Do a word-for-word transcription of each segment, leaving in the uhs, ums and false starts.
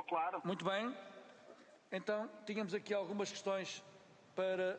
Claro. Muito bem. Então, tínhamos aqui algumas questões para,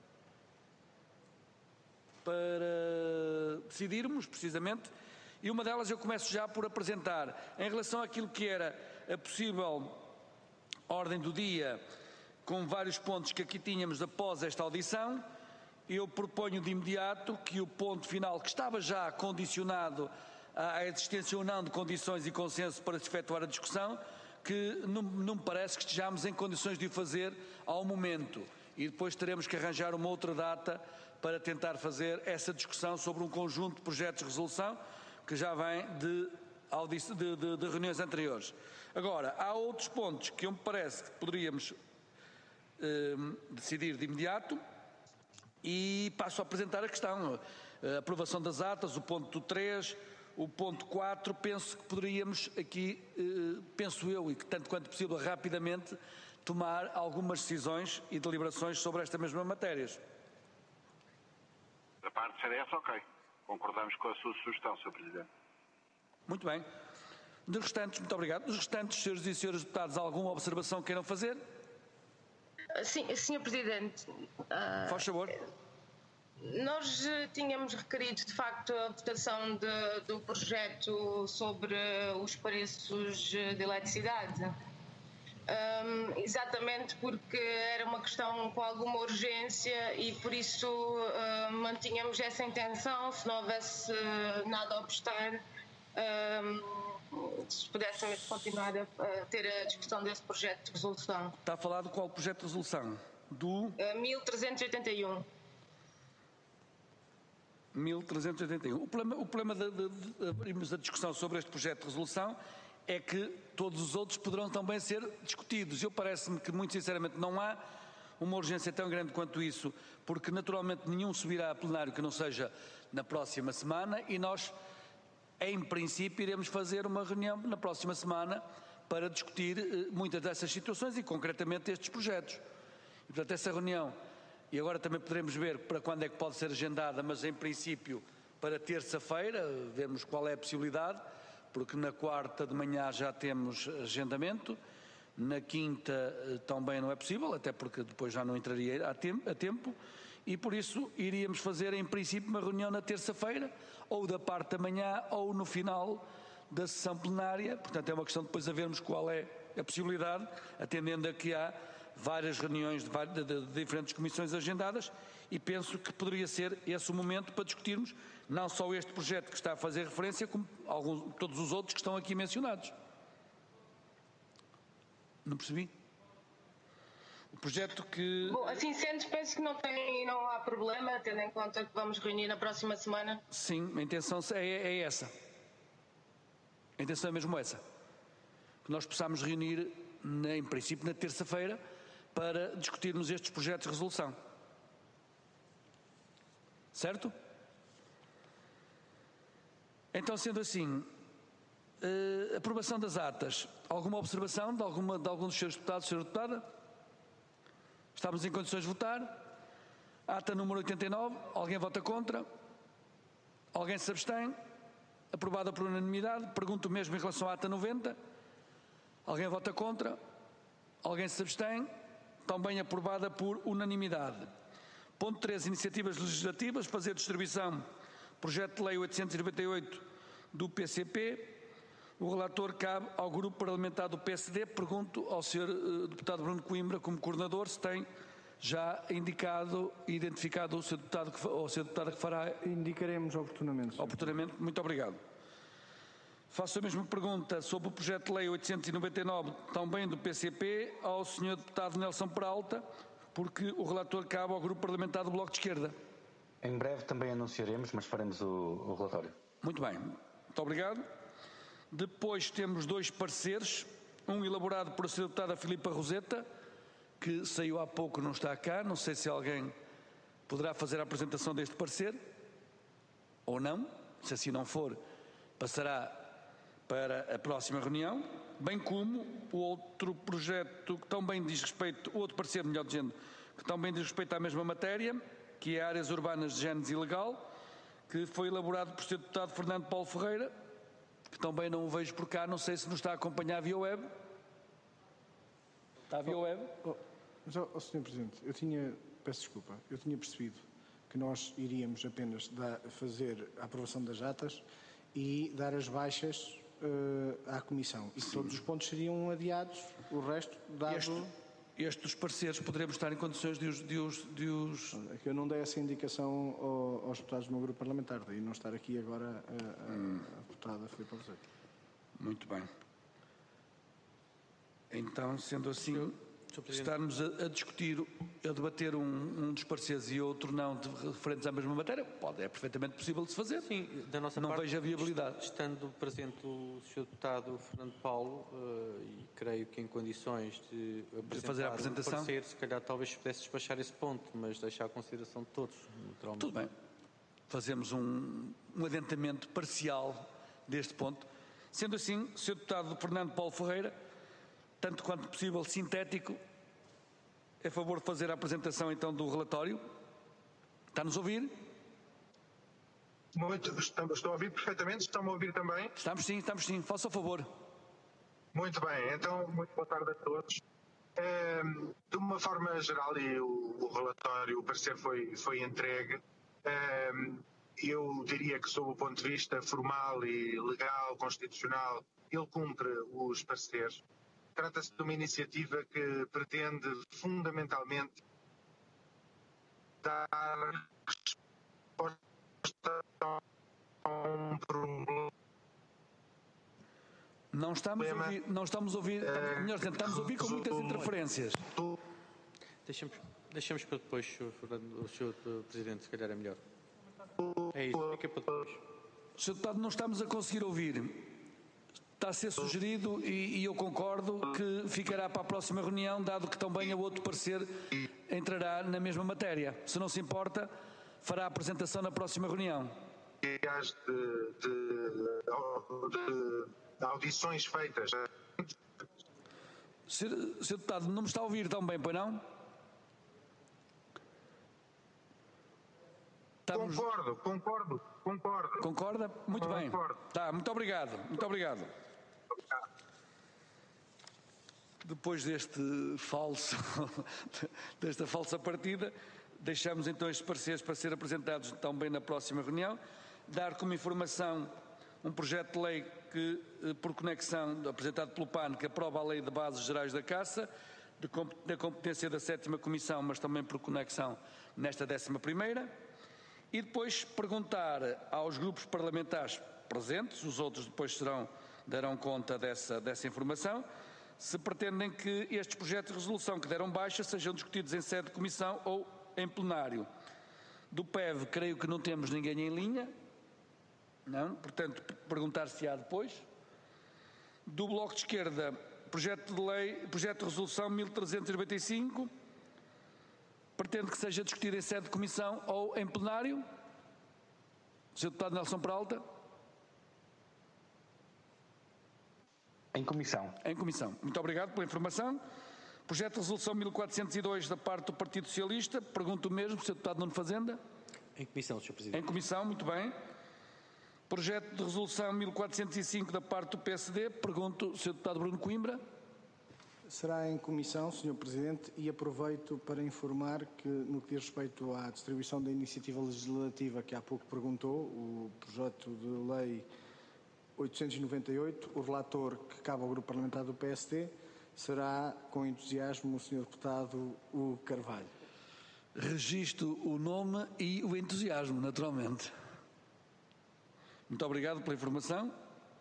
para decidirmos, precisamente, e uma delas eu começo já por apresentar. Em relação àquilo que era a possível ordem do dia, com vários pontos que aqui tínhamos após esta audição, eu proponho de imediato que o ponto final, que estava já condicionado à existência ou não de condições e consenso para se efetuar a discussão, que não, não me parece que estejamos em condições de o fazer ao momento. E depois teremos que arranjar uma outra data para tentar fazer essa discussão sobre um conjunto de projetos de resolução que já vem de, de, de, de reuniões anteriores. Agora, há outros pontos que eu me parece que poderíamos eh, decidir de imediato e passo a apresentar a questão. A aprovação das atas, o ponto três, o ponto quatro, penso que poderíamos aqui, eh, penso eu, e que tanto quanto possível rapidamente, tomar algumas decisões e deliberações sobre estas mesmas matérias. Da parte do C D S, ok. Concordamos com a sua sugestão, senhor Presidente. Muito bem. Dos restantes, muito obrigado. Dos restantes, senhores e senhores deputados, alguma observação queiram fazer? Sim, senhor Presidente. Uh, Faz favor. Nós tínhamos requerido, de facto, a votação de, do projeto sobre os preços de eletricidade. Um, exatamente porque era uma questão com alguma urgência e por isso uh, mantínhamos essa intenção, se não houvesse uh, nada a obstar, um, se pudéssemos continuar a, a ter a discussão desse projeto de resolução. Está a falar de qual projeto de resolução? Do? Uh, mil trezentos e oitenta e um. mil trezentos e oitenta e um. O problema, o problema de, de, de abrirmos a discussão sobre este projeto de resolução é que todos os outros poderão também ser discutidos. Eu parece-me que, muito sinceramente, não há uma urgência tão grande quanto isso, porque naturalmente nenhum subirá a plenário que não seja na próxima semana e nós, em princípio, iremos fazer uma reunião na próxima semana para discutir eh, muitas dessas situações e concretamente estes projetos. E, portanto, essa reunião, e agora também poderemos ver para quando é que pode ser agendada, mas em princípio para terça-feira, vermos qual é a possibilidade, porque na quarta de manhã já temos agendamento, na quinta também não é possível, até porque depois já não entraria a tempo, a tempo e por isso iríamos fazer em princípio uma reunião na terça-feira, ou da parte da manhã ou no final da sessão plenária. Portanto é uma questão de depois a vermos qual é a possibilidade, atendendo a que há várias reuniões de, de, de, de diferentes comissões agendadas e penso que poderia ser esse o momento para discutirmos não só este projeto que está a fazer referência, como alguns, todos os outros que estão aqui mencionados. Não percebi? O projeto que... Bom, assim sendo, penso que não, tem, não há problema, tendo em conta que vamos reunir na próxima semana. Sim, a intenção é, é essa. A intenção é mesmo essa. Que nós possamos reunir, na, em princípio, na terça-feira, para discutirmos estes projetos de resolução. Certo? Então, sendo assim, uh, aprovação das atas. Alguma observação de, alguma, de algum dos senhores deputados, senhora deputada? Estamos em condições de votar? Ata número oitenta e nove. Alguém vota contra? Alguém se abstém? Aprovada por unanimidade. Pergunto mesmo em relação à ata noventa. Alguém vota contra? Alguém se abstém? Também aprovada por unanimidade. Ponto três. Iniciativas legislativas. Fazer distribuição. Projeto de lei oitocentos e noventa e oito do P C P. O relator cabe ao grupo parlamentar do P S D. Pergunto ao senhor uh, deputado Bruno Coimbra, como coordenador, se tem já indicado e identificado o senhor deputado que, ou a senhora deputada que fará. Indicaremos oportunamente. Senhor. Oportunamente. Muito obrigado. Faço a mesma pergunta sobre o projeto de lei oitocentos e noventa e nove, também do P C P, ao senhor deputado Nelson Peralta, porque o relator cabe ao grupo parlamentar do Bloco de Esquerda. Em breve também anunciaremos, mas faremos o, o relatório. Muito bem. Muito obrigado. Depois temos dois pareceres, um elaborado por a senhora deputada Filipa Roseta, que saiu há pouco, não está cá, não sei se alguém poderá fazer a apresentação deste parecer, ou não, se assim não for, passará para a próxima reunião, bem como o outro projeto que também diz respeito, o outro parecer, melhor dizendo, que também diz respeito à mesma matéria, que é áreas urbanas de género ilegal, que foi elaborado por o senhor deputado Fernando Paulo Ferreira, que também não o vejo por cá, não sei se nos está a acompanhar via web. Está via web? Oh, mas, oh, oh, senhor Presidente, eu tinha, peço desculpa, eu tinha percebido que nós iríamos apenas dar, fazer a aprovação das atas e dar as baixas uh, à Comissão. E que todos os pontos seriam adiados, o resto dado... Este, este dos pareceres poderemos estar em condições de os... De os, de os... É que eu não dei essa indicação ao, aos deputados do meu grupo parlamentar, daí não estar aqui agora a, a, hum. a deputada Filipe Alves. Muito bem. Então, sendo assim... Estarmos a, a discutir, a debater um, um dos pareceres e outro não, de, referentes à mesma matéria, pode, é perfeitamente possível de se fazer. Sim, da nossa não parte, vejo a viabilidade. Estando presente o senhor Deputado Fernando Paulo, uh, e creio que em condições de, de fazer a apresentação, um parecer, se calhar talvez pudesse despachar esse ponto, mas deixar a consideração de todos, naturalmente. Tudo bem. Fazemos um, um adiantamento parcial deste ponto. Sendo assim, o senhor Deputado Fernando Paulo Ferreira, tanto quanto possível sintético, é a favor de fazer a apresentação então do relatório. Está-nos a ouvir? Muito, estou a ouvir perfeitamente, estão-me a ouvir também? Estamos sim, estamos sim, faça o favor. Muito bem, então muito boa tarde a todos. É, de uma forma geral, e o, o relatório, o parecer foi, foi entregue, é, eu diria que sob o ponto de vista formal e legal, constitucional, ele cumpre os pareceres. Trata-se de uma iniciativa que pretende fundamentalmente dar resposta a um problema. Não estamos a ouvir, não estamos a ouvir, é, melhor dizendo, estamos a ouvir com muitas interferências. Deixamos, deixamos para depois, o senhor Presidente, se calhar é melhor. É isso, fica para depois. senhor Deputado, não estamos a conseguir ouvir. Está a ser sugerido, e, e eu concordo, que ficará para a próxima reunião, dado que também o outro parecer entrará na mesma matéria. Se não se importa, fará a apresentação na próxima reunião. De, de, de, de audições feitas. senhor Deputado, não me está a ouvir também, pois não? Estamos... Concordo, concordo, concordo. Concorda? Muito concordo. bem. Tá, muito obrigado, muito obrigado. Depois deste falso, desta falsa partida, deixamos então estes pareceres para ser apresentados também na próxima reunião. Dar como informação um projeto de lei que, por conexão, apresentado pelo P A N, que aprova a Lei de Bases Gerais da Caça, de, da competência da sétima Comissão, mas também por conexão nesta décima primeira. E depois perguntar aos grupos parlamentares presentes, os outros depois serão, darão conta dessa, dessa informação, se pretendem que estes projetos de resolução que deram baixa sejam discutidos em sede de comissão ou em plenário. Do P E V, creio que não temos ninguém em linha, não, portanto, perguntar se há depois. Do Bloco de Esquerda, projeto de lei, projeto de resolução mil trezentos e noventa e cinco, pretende que seja discutido em sede de comissão ou em plenário. senhor Deputado Nelson Peralta. Em comissão. Em comissão. Muito obrigado pela informação. Projeto de resolução mil quatrocentos e dois da parte do Partido Socialista. Pergunto o mesmo, senhor Deputado Nuno Fazenda. Em comissão, senhor Presidente. Em comissão, muito bem. Projeto de resolução mil quatrocentos e cinco da parte do P S D. Pergunto, senhor Deputado Bruno Coimbra. Será em comissão, senhor Presidente, e aproveito para informar que, no que diz respeito à distribuição da iniciativa legislativa que há pouco perguntou, o projeto de lei oitocentos e noventa e oito, o relator que cabe ao grupo parlamentar do P S D será, com entusiasmo, o senhor Deputado Hugo Carvalho. Registro o nome e o entusiasmo, naturalmente. Muito obrigado pela informação.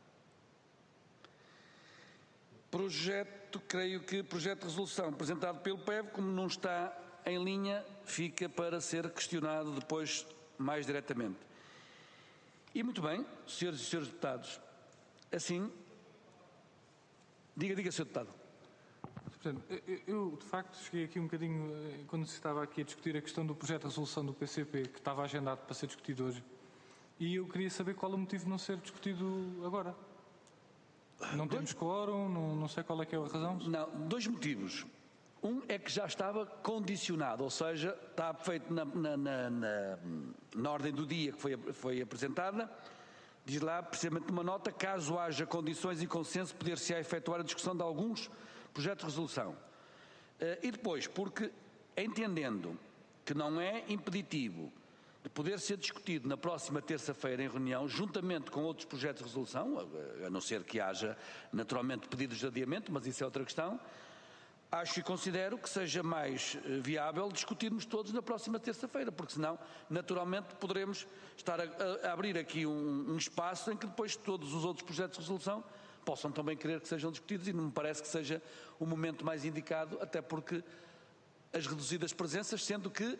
Projeto, creio que projeto de resolução apresentado pelo P E V, como não está em linha, fica para ser questionado depois mais diretamente. E muito bem, senhores e senhores deputados, assim, diga, diga, senhor deputado. Portanto, eu, eu, de facto, cheguei aqui um bocadinho, quando se estava aqui a discutir a questão do projeto de resolução do P C P, que estava agendado para ser discutido hoje, e eu queria saber qual é o motivo de não ser discutido agora. Não temos quórum, não, não sei qual é que é a razão. Não, dois motivos. Um é que já estava condicionado, ou seja, está feito na, na, na, na, na ordem do dia que foi, foi apresentada, diz lá precisamente uma nota, caso haja condições e consenso, poder-se-á efetuar a discussão de alguns projetos de resolução. E depois, porque entendendo que não é impeditivo de poder ser discutido na próxima terça-feira em reunião, juntamente com outros projetos de resolução, a não ser que haja naturalmente pedidos de adiamento, mas isso é outra questão, acho e considero que seja mais viável discutirmos todos na próxima terça-feira, porque senão, naturalmente, poderemos estar a, a abrir aqui um, um espaço em que depois todos os outros projetos de resolução possam também querer que sejam discutidos, e não me parece que seja o momento mais indicado, até porque as reduzidas presenças, sendo que...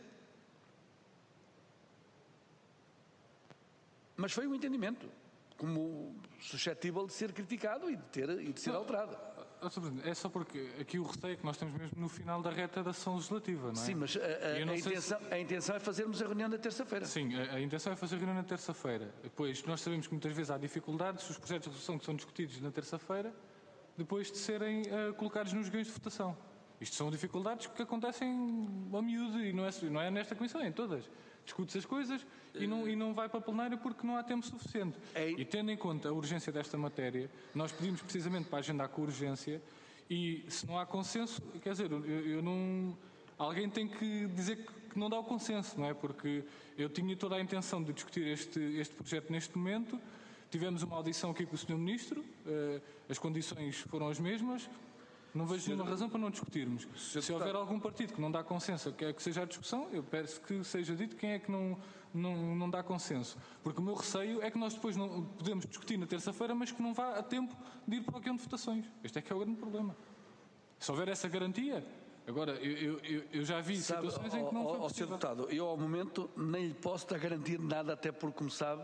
Mas foi um entendimento, como suscetível de ser criticado e de, ter, e de ser alterado. É só porque aqui o receio é que nós estamos mesmo no final da reta da sessão legislativa, não é? Sim, mas a, a, a, intenção, se... a intenção é fazermos a reunião na terça-feira. Sim, a, a intenção é fazer a reunião na terça-feira. Depois, nós sabemos que muitas vezes há dificuldades, os projetos de resolução que são discutidos na terça-feira, depois de serem uh, colocados nos guiões de votação. Isto são dificuldades que acontecem a miúdo, e não é, não é nesta comissão, é em todas. Discute-se as coisas e não, e não vai para plenário porque não há tempo suficiente. É... E tendo em conta a urgência desta matéria, nós pedimos precisamente para agendar com urgência, e se não há consenso, quer dizer, eu, eu não... Alguém tem que dizer que não dá o consenso, não é? Porque eu tinha toda a intenção de discutir este, este projeto neste momento, tivemos uma audição aqui com o senhor Ministro, as condições foram as mesmas. Não vejo nenhuma razão para não discutirmos. Se houver algum partido que não dá consenso, quer que seja a discussão, eu peço que seja dito quem é que não, não, não dá consenso. Porque o meu receio é que nós depois não podemos discutir na terça-feira, mas que não vá a tempo de ir para o guião de votações. Este é que é o grande problema. Se houver essa garantia... Agora, eu, eu, eu já vi sabe, situações em que não foi possível. Senhor Deputado, eu ao momento nem lhe posso dar garantia de nada, até porque, como sabe,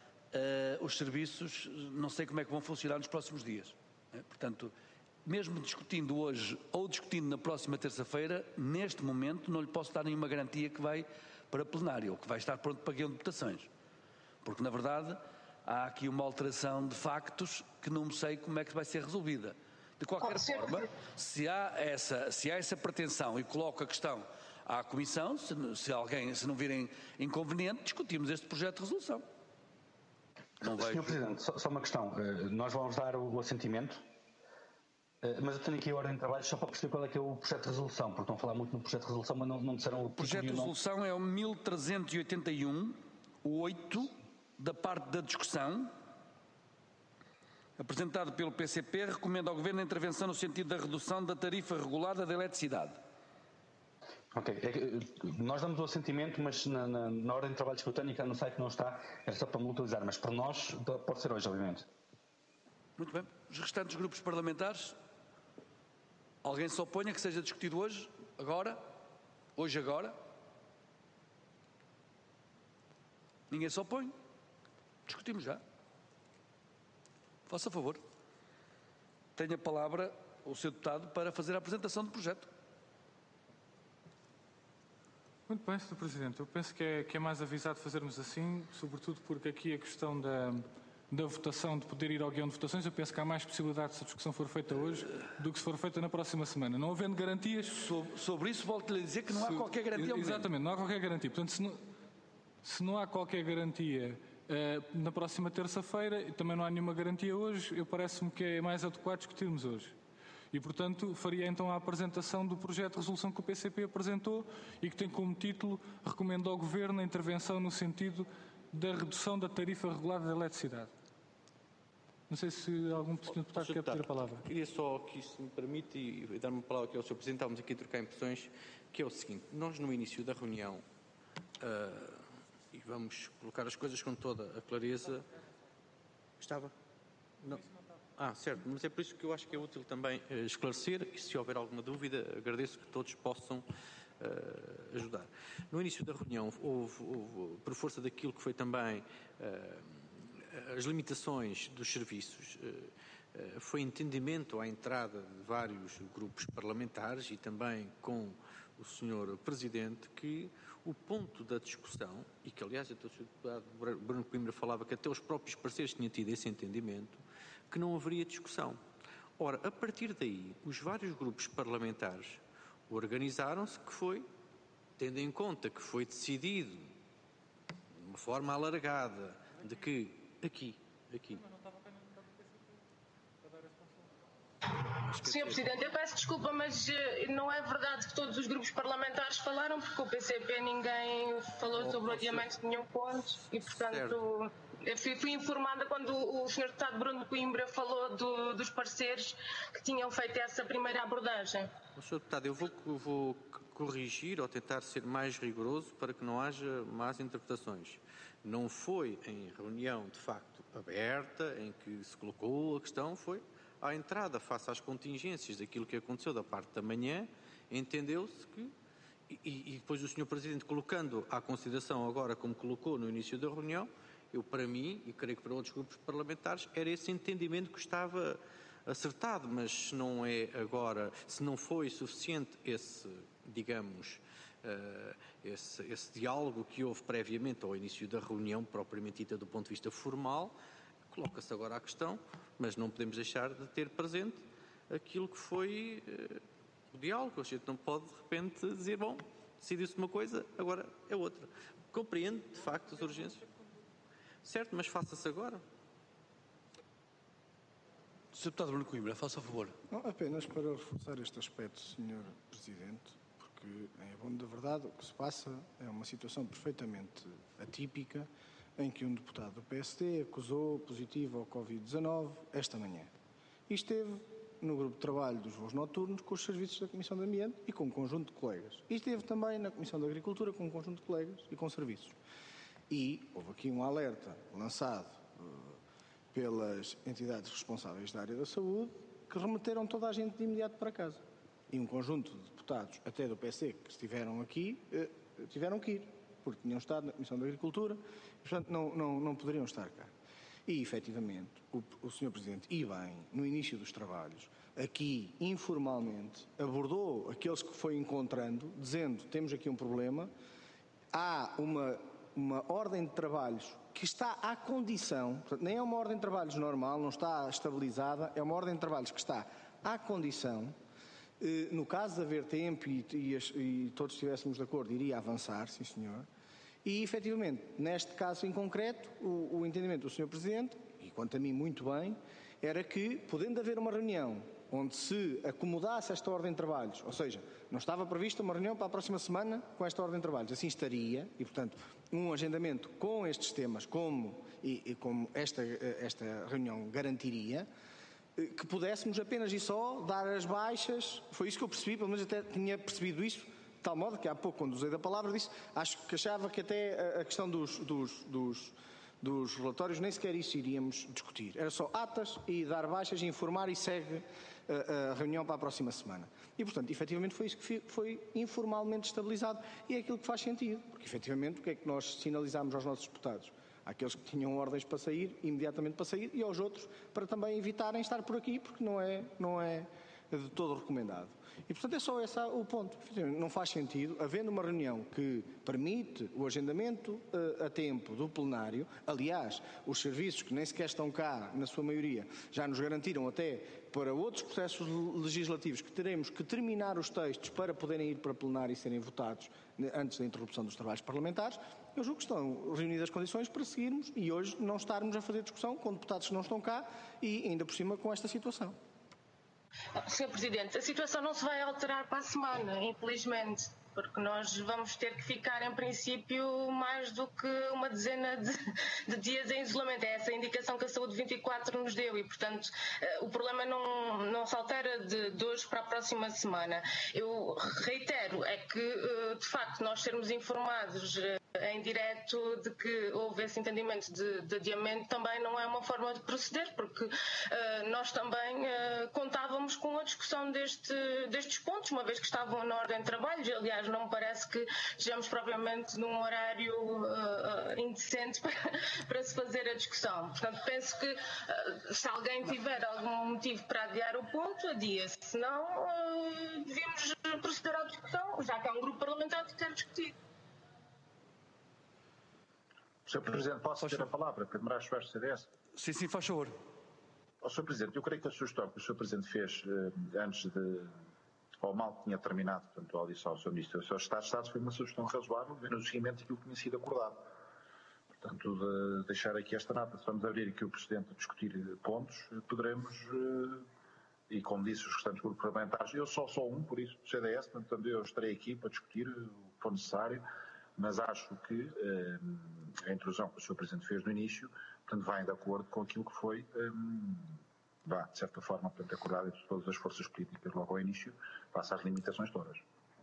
uh, os serviços não sei como é que vão funcionar nos próximos dias. É? Portanto... Mesmo discutindo hoje ou discutindo na próxima terça-feira, neste momento não lhe posso dar nenhuma garantia que vai para plenário ou que vai estar pronto para guião de votações. Porque, na verdade, há aqui uma alteração de factos que não sei como é que vai ser resolvida. De qualquer forma, se há essa, se há essa pretensão e coloco a questão à Comissão, se, se alguém, se não virem inconveniente, discutimos este projeto de resolução. Não vejo... senhor Presidente, só, só uma questão. Nós vamos dar o assentimento. Mas eu tenho aqui a ordem de trabalho só para perceber qual é que é o projeto de resolução, porque estão a falar muito no projeto de resolução, mas não, não disseram o... O projeto de resolução é o mil trezentos e oitenta e um, o oito, da parte da discussão, apresentado pelo P C P, recomenda ao Governo a intervenção no sentido da redução da tarifa regulada da eletricidade. Ok, é que, nós damos o assentimento, mas na, na, na ordem de trabalho que eu tenho, que no site não está, era só para me utilizar, mas para nós pode ser hoje, obviamente. Muito bem. Os restantes grupos parlamentares... Alguém se oponha que seja discutido hoje, agora, hoje agora? Ninguém se opõe. Discutimos já. Faça favor. Tenha a palavra o senhor Deputado para fazer a apresentação do projeto. Muito bem, senhor Presidente. Eu penso que é, que é mais avisado fazermos assim, sobretudo porque aqui a questão da... da votação, de poder ir ao guião de votações, eu penso que há mais possibilidade se a discussão for feita hoje do que se for feita na próxima semana. Não havendo garantias... Sobre, sobre isso, volto-lhe a dizer que não há se, qualquer garantia. Exatamente, não há qualquer garantia. Portanto, se não, se não há qualquer garantia uh, na próxima terça-feira, e também não há nenhuma garantia hoje, eu parece-me que é mais adequado discutirmos hoje. E, portanto, faria então a apresentação do projeto de resolução que o P C P apresentou e que tem como título recomenda ao Governo a intervenção no sentido da redução da tarifa regulada da eletricidade. Não sei se algum deputado quer pedir a palavra. Queria só que isso me permite e, e dar-me a palavra aqui ao senhor Presidente. Estávamos aqui a trocar impressões, que é o seguinte. Nós, no início da reunião, uh, e vamos colocar as coisas com toda a clareza... Estava? Não. Ah, certo. Mas é por isso que eu acho que é útil também uh, esclarecer, e se houver alguma dúvida, agradeço que todos possam uh, ajudar. No início da reunião, houve, houve, por força daquilo que foi também... Uh, as limitações dos serviços, foi entendimento à entrada de vários grupos parlamentares e também com o senhor Presidente que o ponto da discussão, e que aliás até o senhor Deputado Bruno Coimbra falava que até os próprios parceiros tinham tido esse entendimento, que não haveria discussão. Ora, a partir daí, os vários grupos parlamentares organizaram-se, que foi, tendo em conta que foi decidido de uma forma alargada, de que Aqui, aqui. senhor Presidente, eu peço desculpa, mas não é verdade que todos os grupos parlamentares falaram, porque o P C P ninguém falou sobre o adiamento de nenhum ponto e, portanto, eu fui, fui informada quando o senhor Deputado Bruno Coimbra falou do, dos parceiros que tinham feito essa primeira abordagem. senhor Deputado, eu vou, vou corrigir ou tentar ser mais rigoroso para que não haja más interpretações. Não foi em reunião, de facto, aberta, em que se colocou a questão, foi à entrada, face às contingências daquilo que aconteceu da parte da manhã, entendeu-se que, e, e depois o senhor Presidente colocando à consideração agora como colocou no início da reunião, eu para mim, e creio que para outros grupos parlamentares, era esse entendimento que estava acertado, mas se não é agora, se não foi suficiente esse, digamos, uh, esse, esse diálogo que houve previamente ao início da reunião, propriamente dita do ponto de vista formal, coloca-se agora a questão, mas não podemos deixar de ter presente aquilo que foi uh, o diálogo. A gente não pode, de repente, dizer, bom, decidiu-se uma coisa, agora é outra. Compreendo, de facto, as urgências. Certo, mas faça-se agora. senhor Deputado Bruno Coimbra, faça o favor. Não, apenas para reforçar este aspecto, senhor Presidente, porque, em bom da verdade, o que se passa é uma situação perfeitamente atípica em que um deputado do P S D acusou positivo ao covid dezanove esta manhã. E esteve no grupo de trabalho dos voos noturnos com os serviços da Comissão de Ambiente e com um conjunto de colegas. E esteve também na Comissão de Agricultura com um conjunto de colegas e com serviços. E houve aqui um alerta lançado uh, pelas entidades responsáveis da área da saúde que remeteram toda a gente de imediato para casa. E um conjunto de deputados, até do P S D, que estiveram aqui, uh, tiveram que ir, porque tinham estado na Comissão de Agricultura e, portanto, não, não, não poderiam estar cá. E, efetivamente, o, o senhor Presidente, e bem, no início dos trabalhos, aqui, informalmente, abordou aqueles que foi encontrando, dizendo, temos aqui um problema, há uma, uma ordem de trabalhos que está à condição, portanto, nem é uma ordem de trabalhos normal, não está estabilizada, é uma ordem de trabalhos que está à condição, eh, no caso de haver tempo e, e, e todos estivéssemos de acordo, iria avançar, sim senhor. E, efetivamente, neste caso em concreto, o, o entendimento do senhor Presidente, e quanto a mim muito bem, era que, podendo haver uma reunião onde se acomodasse esta ordem de trabalhos, ou seja, não estava prevista uma reunião para a próxima semana com esta ordem de trabalhos, assim estaria, e, portanto, um agendamento com estes temas, como, e, e como esta, esta reunião garantiria, que pudéssemos apenas e só dar as baixas, foi isso que eu percebi, pelo menos até tinha percebido isso, de tal modo que há pouco, quando usei da palavra, disse, acho que achava que até a questão dos, dos, dos, dos relatórios, nem sequer isso iríamos discutir. Era só atas e dar baixas e informar e segue a, a reunião para a próxima semana. E, portanto, efetivamente foi isso que foi informalmente estabilizado e é aquilo que faz sentido, porque efetivamente o que é que nós sinalizámos aos nossos deputados? Àqueles que tinham ordens para sair, imediatamente para sair, e aos outros para também evitarem estar por aqui, porque não é, não é de todo recomendado. E, portanto, é só esse o ponto. Não faz sentido, havendo uma reunião que permite o agendamento uh, a tempo do plenário, aliás, os serviços que nem sequer estão cá, na sua maioria, já nos garantiram até para outros processos legislativos que teremos que terminar os textos para poderem ir para plenário e serem votados antes da interrupção dos trabalhos parlamentares. Eu julgo que estão reunidas as condições para seguirmos e hoje não estarmos a fazer discussão com deputados que não estão cá e ainda por cima com esta situação. senhor Presidente, a situação não se vai alterar para a semana, infelizmente, porque nós vamos ter que ficar, em princípio, mais do que uma dezena de, de dias em isolamento. É essa a indicação que a Saúde vinte e quatro nos deu e, portanto, o problema não, não se altera de, de hoje para a próxima semana. Eu reitero, é que, de facto, nós sermos informados em direto de que houve esse entendimento de, de adiamento também não é uma forma de proceder, porque uh, nós também uh, contávamos com a discussão deste, destes pontos, uma vez que estavam na ordem de trabalhos. Aliás, não me parece que estejamos propriamente num horário uh, indecente para, para se fazer a discussão. Portanto, penso que uh, se alguém tiver algum motivo para adiar o ponto, adia-se. Senão, uh, devíamos proceder à discussão, já que há um grupo parlamentar que quer discutir. senhor Presidente, posso ter a palavra? Pedro Moraes Soares, C D S? Sim, sim, faz favor. Oh, senhor Presidente, eu creio que a sugestão que o senhor Presidente fez eh, antes de, ou mal que tinha terminado, portanto, a audição ao senhor Ministro e ao senhor Estado de Estado foi uma sugestão razoável, vendo o seguimento daquilo que tinha sido acordado. Portanto, de deixar aqui esta nota, se vamos abrir aqui o Presidente a discutir pontos, poderemos e como disse os restantes grupos parlamentares, eu só sou um, por isso, C D S, portanto eu estarei aqui para discutir o que for necessário, mas acho que eh, a intrusão que o senhor Presidente fez no início, portanto, vai de acordo com aquilo que foi, eh, vá, de certa forma, portanto, acordado entre todas as forças políticas logo ao início, face às limitações todas.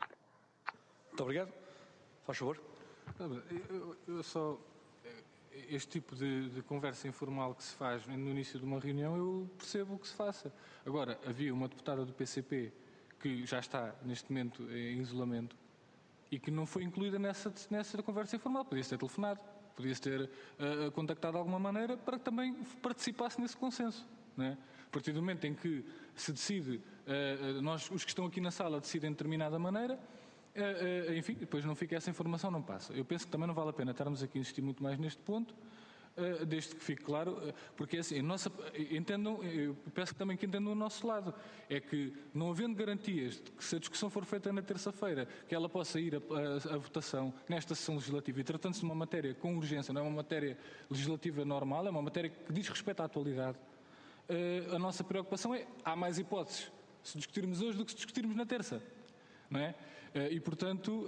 Muito obrigado. Faz favor. Eu, eu só... Este tipo de, de conversa informal que se faz no início de uma reunião, eu percebo que se faça. Agora, havia uma deputada do P C P que já está, neste momento, em isolamento e que não foi incluída nessa, nessa conversa informal. Podia-se ter telefonado, podia-se ter uh, contactado de alguma maneira para que também participasse nesse consenso. Não é? A partir do momento em que se decide, uh, nós, os que estão aqui na sala, decidem de determinada maneira, Uh, uh, enfim, depois não fica essa informação, não passa. Eu penso que também não vale a pena estarmos aqui a insistir muito mais neste ponto, uh, desde que fique claro, uh, porque assim, a nossa, entendam, eu peço também que entendam o nosso lado, é que não havendo garantias de que se a discussão for feita na terça-feira, que ela possa ir a, a, a votação nesta sessão legislativa, e tratando-se de uma matéria com urgência, não é uma matéria legislativa normal, é uma matéria que diz respeito à atualidade, uh, a nossa preocupação é, há mais hipóteses se discutirmos hoje do que se discutirmos na terça, não é? E, portanto,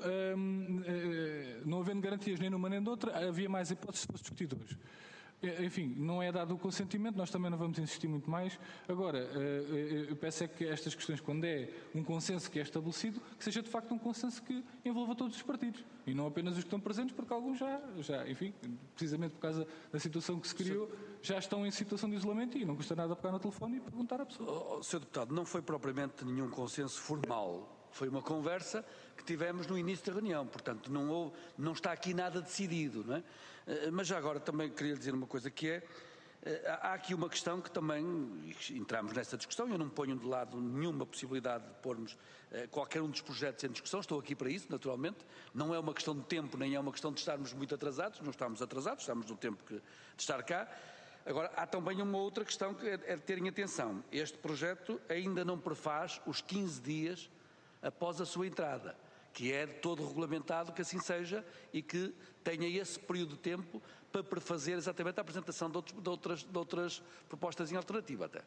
não havendo garantias nem numa nem noutra, havia mais hipóteses se fosse discutido hoje. Enfim, não é dado o consentimento, nós também não vamos insistir muito mais. Agora, eu peço é que estas questões, quando é um consenso que é estabelecido, que seja de facto um consenso que envolva todos os partidos e não apenas os que estão presentes, porque alguns já, já enfim, precisamente por causa da situação que se criou, já estão em situação de isolamento e não custa nada pegar no telefone e perguntar à pessoa. Oh, senhor Deputado, não foi propriamente nenhum consenso formal. Foi uma conversa que tivemos no início da reunião, portanto não, houve, não está aqui nada decidido, não é? Mas já agora também queria dizer uma coisa que é, há aqui uma questão que também, entramos nessa discussão, eu não ponho de lado nenhuma possibilidade de pormos qualquer um dos projetos em discussão, estou aqui para isso, naturalmente, não é uma questão de tempo, nem é uma questão de estarmos muito atrasados, não estamos atrasados, estamos no tempo de estar cá. Agora, há também uma outra questão que é de terem atenção, este projeto ainda não prefaz os quinze dias após a sua entrada, que é todo regulamentado que assim seja e que tenha esse período de tempo para prefazer exatamente a apresentação de, outros, de, outras, de outras propostas em alternativa até.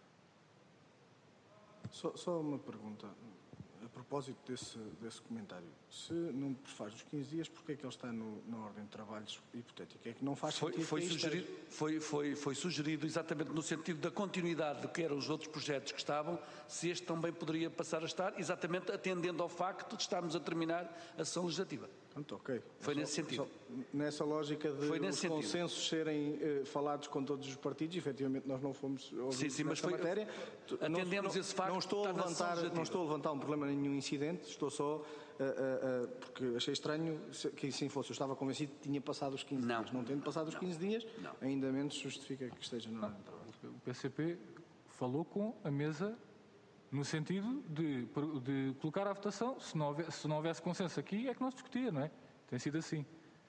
Só, só uma pergunta, a propósito desse, desse comentário. Se não prefaz os quinze dias, porquê é que ele está no, na ordem de trabalhos hipotética? É que não faz foi, sentido foi, que sugerido, foi, foi, foi sugerido exatamente no sentido da continuidade do que eram os outros projetos que estavam, se este também poderia passar a estar, exatamente atendendo ao facto de estarmos a terminar a sessão legislativa. Pronto, ok. Foi só, nesse sentido. Só, nessa lógica de foi nesse os sentido. consensos serem eh, falados com todos os partidos, efetivamente nós não fomos ouvidos sim, sim, mas nessa foi, matéria. Atendemos não, esse facto. Não estou, a levantar, não estou a levantar um problema, nenhum incidente, estou só, uh, uh, uh, porque achei estranho que assim fosse. Eu estava convencido que tinha passado os quinze não. dias. Não tendo passado os não. quinze dias, não. ainda menos justifica que esteja no ordem de trabalho. O P C P falou com a mesa no sentido de, de colocar à votação, se não, houvesse, se não houvesse consenso aqui, é que não se discutia, não é? Tem sido assim.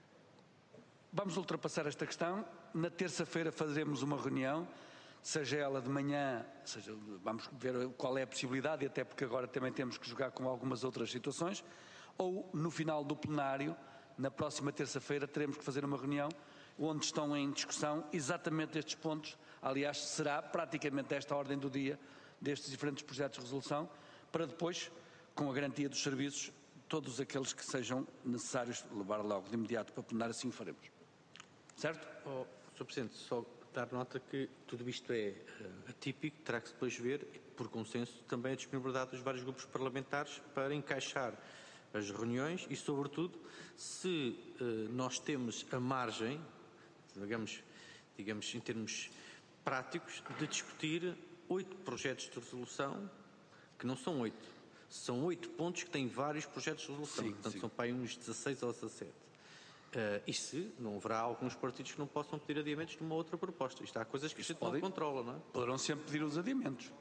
Vamos ultrapassar esta questão. Na terça-feira faremos uma reunião, seja ela de manhã, seja, vamos ver qual é a possibilidade, e até porque agora também temos que jogar com algumas outras situações, ou no final do plenário, na próxima terça-feira, teremos que fazer uma reunião onde estão em discussão exatamente estes pontos. Aliás, será praticamente esta a ordem do dia destes diferentes projetos de resolução, para depois, com a garantia dos serviços, todos aqueles que sejam necessários levar logo de imediato para o plenário, assim o faremos. Certo? Oh, senhor Presidente, só dar nota que tudo isto é uh, atípico, terá que depois ver, por consenso, também a disponibilidade dos vários grupos parlamentares para encaixar as reuniões e, sobretudo, se uh, nós temos a margem, digamos, digamos em termos práticos, de discutir oito projetos de resolução, que não são oito, são oito pontos que têm vários projetos de resolução, sim, portanto sim. São para aí uns dezasseis ou dezassete. Uh, e se não haverá alguns partidos que não possam pedir adiamentos de uma outra proposta. Isto há coisas que a gente não controla, não é? Poderão sempre pedir os adiamentos.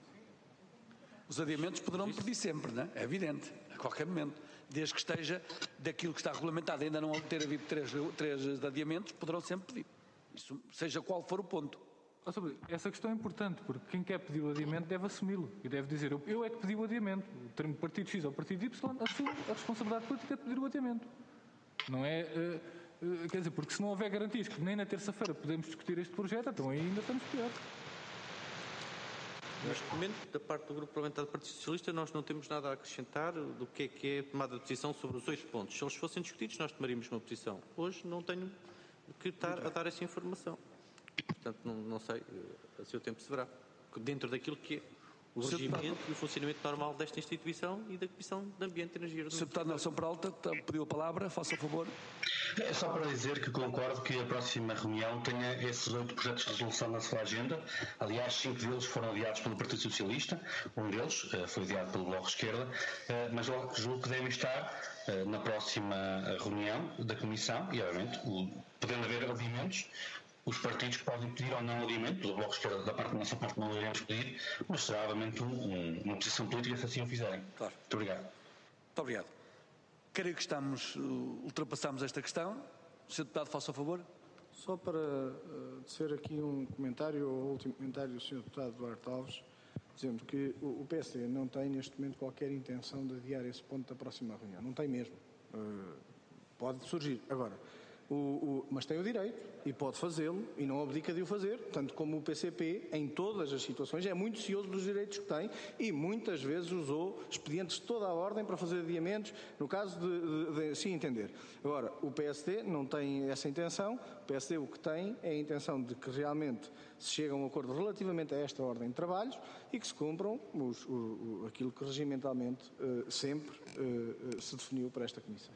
Os adiamentos poderão pedir sempre, não é? É evidente, a qualquer momento. Desde que esteja daquilo que está regulamentado, ainda não ter havido três, três adiamentos, poderão sempre pedir. Isso, seja qual for o ponto. Essa questão é importante, porque quem quer pedir o adiamento deve assumi-lo. E deve dizer, eu, eu é que pedi o adiamento. O termo partido X ou partido Y assume a responsabilidade política de pedir o adiamento. Não é... Uh, uh, quer dizer, porque se não houver garantias que nem na terça-feira podemos discutir este projeto, então ainda estamos pior. Neste momento, da parte do Grupo Parlamentar do Partido Socialista, nós não temos nada a acrescentar do que é que é tomada de posição sobre os oito pontos. Se eles fossem discutidos, nós tomaríamos uma posição. Hoje não tenho que estar a dar essa informação. Portanto, não, não sei, a seu tempo se verá. Dentro daquilo que é o regimento e o funcionamento normal desta instituição e da Comissão de Ambiente e Energia. senhor Deputado Nelson Peralta pediu a palavra, faça o favor. É só para dizer que concordo que a próxima reunião tenha esses oito projetos de resolução na sua agenda. Aliás, cinco deles foram adiados pelo Partido Socialista, um deles uh, foi adiado pelo Bloco de Esquerda, uh, mas eu julgo que devem estar uh, na próxima reunião da Comissão e, obviamente, o, podendo haver adiamentos, os partidos podem pedir ou não adiamento, do Bloco de Esquerda, da parte da nossa parte não iremos pedir, mas será, obviamente, um, um, uma posição política se assim o fizerem. Claro. Muito obrigado. Muito obrigado. Creio que estamos, uh, ultrapassamos esta questão. senhor Deputado, faça o favor. Só para uh, dizer aqui um comentário, o último comentário do senhor Deputado Duarte Alves, dizendo que o, o P S D não tem neste momento qualquer intenção de adiar esse ponto da próxima reunião. Não tem mesmo. Uh, pode surgir. Agora, o, o, mas tem o direito e pode fazê-lo e não abdica de o fazer, tanto como o P C P, em todas as situações, é muito cioso dos direitos que tem e muitas vezes usou expedientes de toda a ordem para fazer adiamentos, no caso de, de, de sim entender. Agora, o P S D não tem essa intenção, o P S D o que tem é a intenção de que realmente se chegue a um acordo relativamente a esta ordem de trabalhos e que se cumpram os, o, o, aquilo que regimentalmente uh, sempre uh, se definiu para esta Comissão.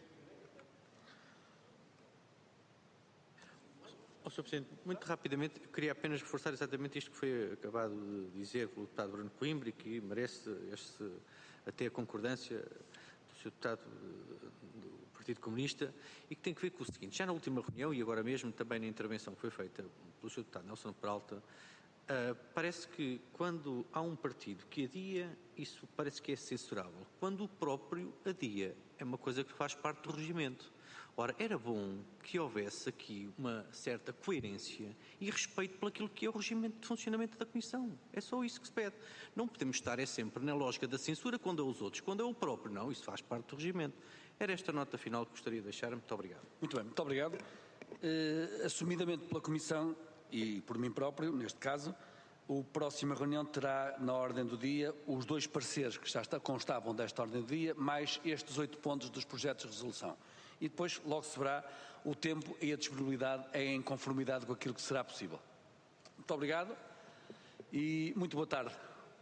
Oh, senhor Presidente, muito rapidamente, eu queria apenas reforçar exatamente isto que foi acabado de dizer pelo deputado Bruno Coimbra e que merece este, até a concordância do senhor deputado do Partido Comunista e que tem que ver com o seguinte, já na última reunião e agora mesmo também na intervenção que foi feita pelo senhor deputado Nelson Peralta, uh, parece que quando há um partido que adia, isso parece que é censurável. Quando o próprio adia, é uma coisa que faz parte do regimento. Ora, era bom que houvesse aqui uma certa coerência e respeito por aquilo que é o regimento de funcionamento da Comissão. É só isso que se pede. Não podemos estar é sempre na lógica da censura quando é os outros, quando é o próprio. Não, isso faz parte do regimento. Era esta nota final que gostaria de deixar. Muito obrigado. Muito bem, muito obrigado. Uh, assumidamente pela Comissão e por mim próprio, neste caso, a próxima reunião terá na ordem do dia os dois pareceres que já está, constavam desta ordem do dia, mais estes oito pontos dos projetos de resolução. E depois logo se verá o tempo e a disponibilidade em conformidade com aquilo que será possível. Muito obrigado e muito boa tarde.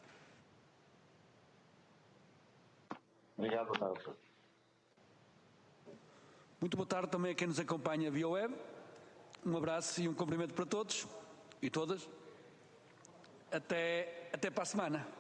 Obrigado, boa tarde. Muito boa tarde também a quem nos acompanha via web. Um abraço e um cumprimento para todos e todas. Até, até para a semana.